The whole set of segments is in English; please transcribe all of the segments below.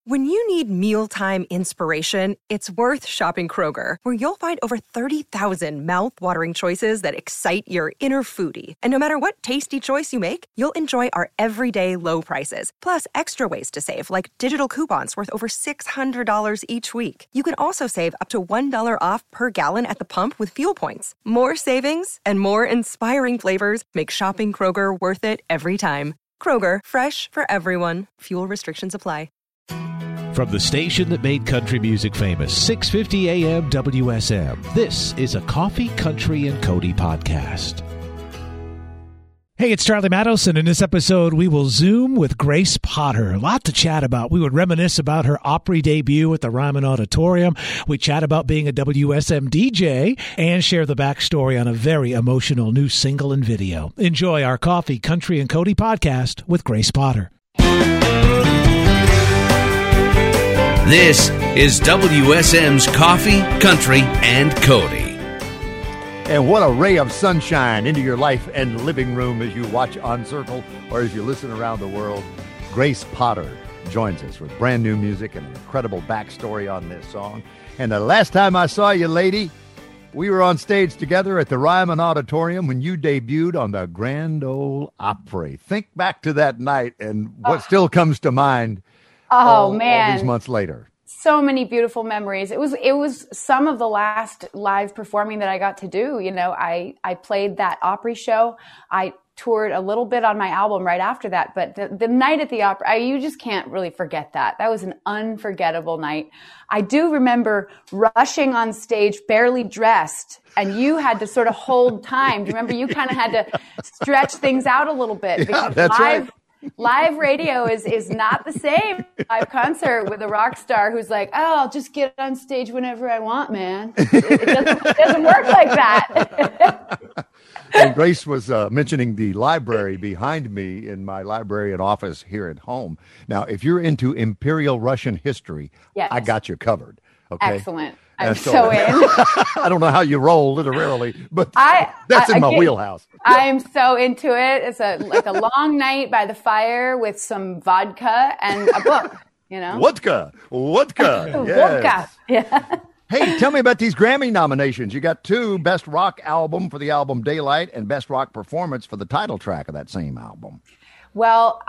When you need mealtime inspiration, it's worth shopping Kroger, where you'll find over 30,000 mouth-watering choices that excite your inner foodie. And no matter what tasty choice you make, you'll enjoy our everyday low prices, plus extra ways to save, like digital coupons worth over $600 each week. You can also save up to $1 off per gallon at the pump with fuel points. More savings and more inspiring flavors make shopping Kroger worth it every time. Kroger, fresh for everyone. Fuel restrictions apply. From the station that made country music famous, 650 AM WSM, this is a Coffee, Country, and Cody podcast. Hey, it's Charlie Matos, and in this episode, we will Zoom with Grace Potter. A lot to chat about. We would reminisce about her Opry debut at the Ryman Auditorium. We chat about being a WSM DJ and share the backstory on a very emotional new single and video. Enjoy our Coffee, Country, and Cody podcast with Grace Potter. This is WSM's Coffee, Country, and Cody. And what a ray of sunshine into your life and living room as you watch On Circle or as you listen around the world. Grace Potter joins us with brand new music and an incredible backstory on this song. And the last time I saw you, lady, we were on stage together at the Ryman Auditorium when you debuted on the Grand Ole Opry. Think back to that night and what still comes to mind. Oh, man. All these months later. So many beautiful memories. It was some of the last live performing that I got to do. You know, I played that Opry show. I toured a little bit on my album right after that. But the night at the Opry, you just can't really forget that. That was an unforgettable night. I do remember rushing on stage, barely dressed, and you had to sort of hold time. Do you remember you kind of had to stretch things out a little bit? Yeah, that's right. Live radio is not the same. Live concert with a rock star who's like, oh, I'll just get on stage whenever I want, man. It doesn't work like that. And Grace was mentioning the library behind me in my librarian office here at home. Now, if you're into Imperial Russian history, yes. I got you covered. Okay? Excellent. I'm so in. I don't know how you roll literally, but that's in my wheelhouse. I'm so into it. It's like a long night by the fire with some vodka and a book, you know? Vodka. Yes. Vodka. Yeah. Hey, tell me about these Grammy nominations. You got 2, Best Rock Album for the album Daylight and Best Rock Performance for the title track of that same album. Well,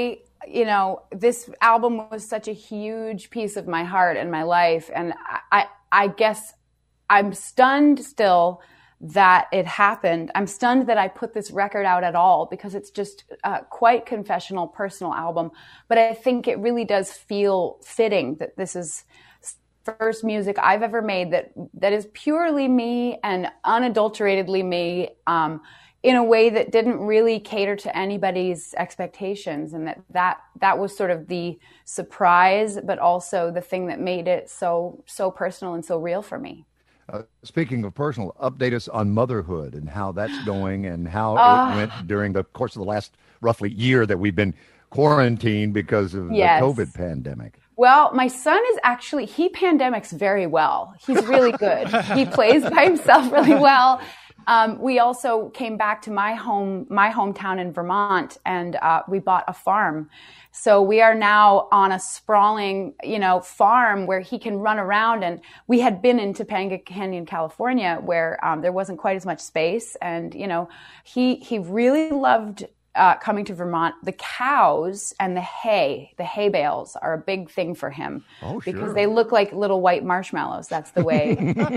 this album was such a huge piece of my heart and my life. And I guess I'm stunned still that it happened. I'm stunned that I put this record out at all because it's just quite confessional, personal album. But I think it really does feel fitting that this is first music I've ever made that is purely me and unadulteratedly me, in a way that didn't really cater to anybody's expectations. And that was sort of the surprise, but also the thing that made it so personal and so real for me. Speaking of personal, update us on motherhood and how that's going and how it went during the course of the last roughly year that we've been quarantined because of the COVID pandemic. Well, my son he pandemics very well. He's really good. He plays by himself really well. We also came back to my hometown in Vermont, and we bought a farm. So we are now on a sprawling, farm where he can run around. And we had been in Topanga Canyon, California, where there wasn't quite as much space. And, he really loved coming to Vermont. The cows and the hay bales are a big thing for him. Oh, sure. Because they look like little white marshmallows. That's the way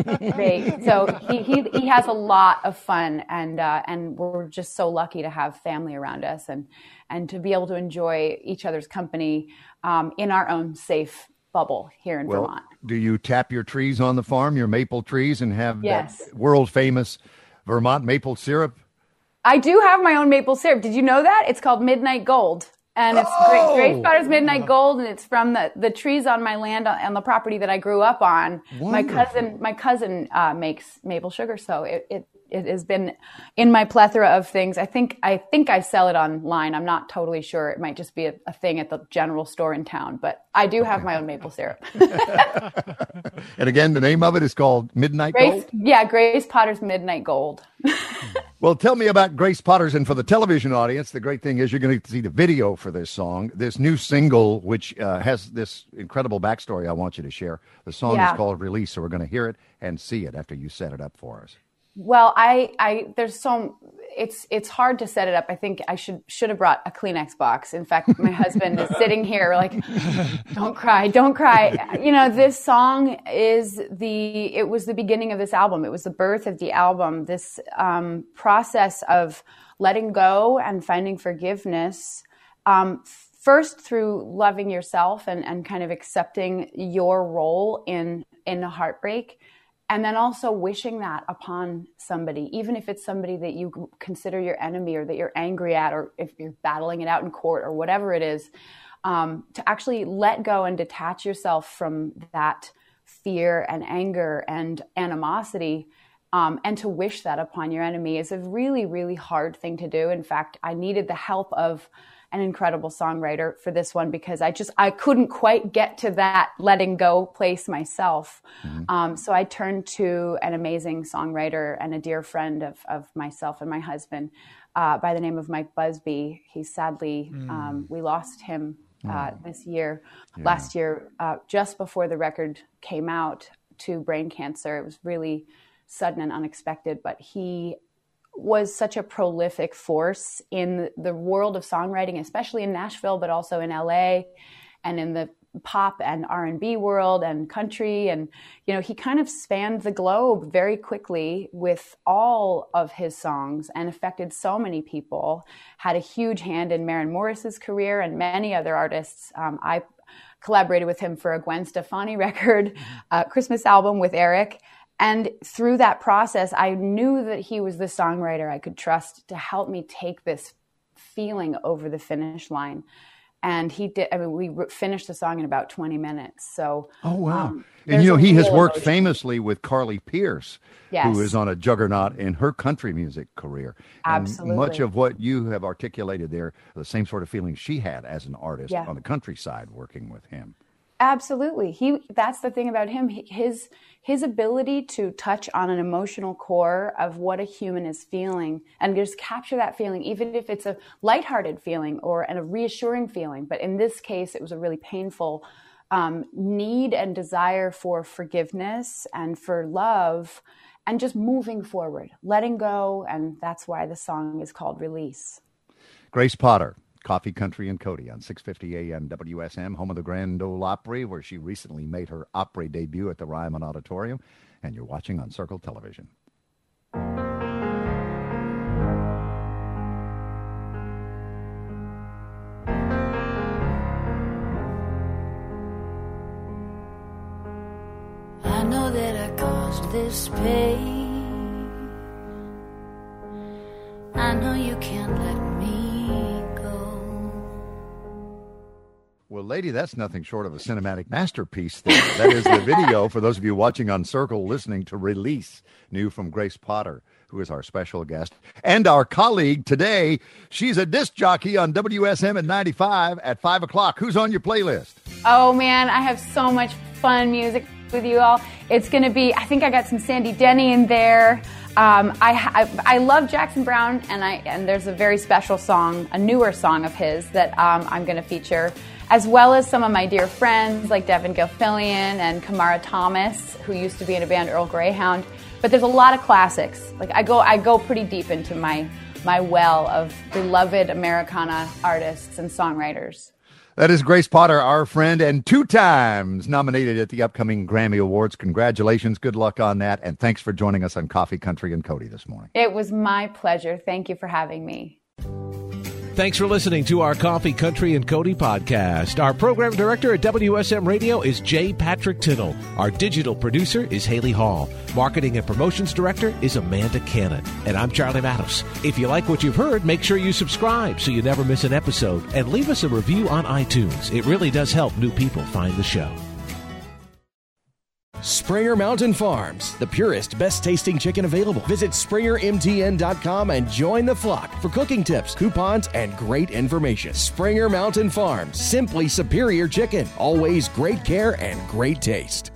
so he has a lot of fun, and we're just so lucky to have family around us and to be able to enjoy each other's company in our own safe bubble here in Vermont. Do you tap your trees on the farm, your maple trees, and have that world famous Vermont maple syrup? I do have my own maple syrup. Did you know that? It's called Midnight Gold. And it's Grace Potter's Midnight Gold, and it's from the trees on my land on the property that I grew up on. Wonderful. My cousin makes maple sugar, so it has been in my plethora of things. I think I sell it online. I'm not totally sure. It might just be a thing at the general store in town, but I do have my own maple syrup. And again, the name of it is called Midnight Gold? Yeah, Grace Potter's Midnight Gold. Well, tell me about Grace Potter. And for the television audience, the great thing is you're going to see the video for this song, this new single, which has this incredible backstory I want you to share. The song is called Release, so we're going to hear it and see it after you set it up for us. Well, it's hard to set it up. I think I should have brought a Kleenex box. In fact, my husband is sitting here like, don't cry. This song it was the beginning of this album. It was the birth of the album. This process of letting go and finding forgiveness, first through loving yourself and kind of accepting your role in a heartbreak. And then also wishing that upon somebody, even if it's somebody that you consider your enemy or that you're angry at, or if you're battling it out in court or whatever it is, to actually let go and detach yourself from that fear and anger and animosity, and to wish that upon your enemy is a really, really hard thing to do. In fact, I needed the help of an incredible songwriter for this one because I couldn't quite get to that letting go place myself. Mm-hmm. So I turned to an amazing songwriter and a dear friend of myself and my husband by the name of Mike Busby. He sadly, we lost him this year, last year, just before the record came out, to brain cancer. It was really sudden and unexpected, but he was such a prolific force in the world of songwriting, especially in Nashville, but also in LA and in the pop and R&B world and country. And, he kind of spanned the globe very quickly with all of his songs and affected so many people, had a huge hand in Maren Morris's career and many other artists. I collaborated with him for a Gwen Stefani record, Christmas album with Eric. And through that process, I knew that he was the songwriter I could trust to help me take this feeling over the finish line. And he did. I mean, we finished the song in about 20 minutes. So, oh, wow. And, he has worked famously with Carly Pearce, who is on a juggernaut in her country music career. Absolutely. And much of what you have articulated there, the same sort of feeling she had as an artist on the countryside working with him. Absolutely. That's the thing about him. His ability to touch on an emotional core of what a human is feeling and just capture that feeling, even if it's a lighthearted feeling or a reassuring feeling. But in this case, it was a really painful need and desire for forgiveness and for love and just moving forward, letting go. And that's why the song is called Release. Grace Potter. Coffee, Country, and Cody on 650 AM WSM, home of the Grand Ole Opry, where she recently made her Opry debut at the Ryman Auditorium. And you're watching on Circle Television. I know that I caused this pain. I know you can't let me. Well, lady, that's nothing short of a cinematic masterpiece there. That is the video, for those of you watching on Circle, listening to Release, new from Grace Potter, who is our special guest. And our colleague today, she's a disc jockey on WSM at 95 at 5 o'clock. Who's on your playlist? Oh, man, I have so much fun music with you all. It's going to be, I think I got some Sandy Denny in there. I love Jackson Browne, and there's a very special song, a newer song of his that I'm going to feature, as well as some of my dear friends like Devin Gilfillian and Kamara Thomas, who used to be in a band, Earl Greyhound. But there's a lot of classics. Like I go pretty deep into my well of beloved Americana artists and songwriters. That is Grace Potter, our friend, and 2 times nominated at the upcoming Grammy Awards. Congratulations. Good luck on that. And thanks for joining us on Coffee, Country, and Cody this morning. It was my pleasure. Thank you for having me. Thanks for listening to our Coffee, Country, and Cody podcast. Our program director at WSM Radio is J. Patrick Tittle. Our digital producer is Haley Hall. Marketing and promotions director is Amanda Cannon. And I'm Charlie Matos. If you like what you've heard, make sure you subscribe so you never miss an episode. And leave us a review on iTunes. It really does help new people find the show. Springer Mountain Farms, the purest, best-tasting chicken available. Visit SpringerMTN.com and join the flock for cooking tips, coupons, and great information. Springer Mountain Farms, simply superior chicken. Always great care and great taste.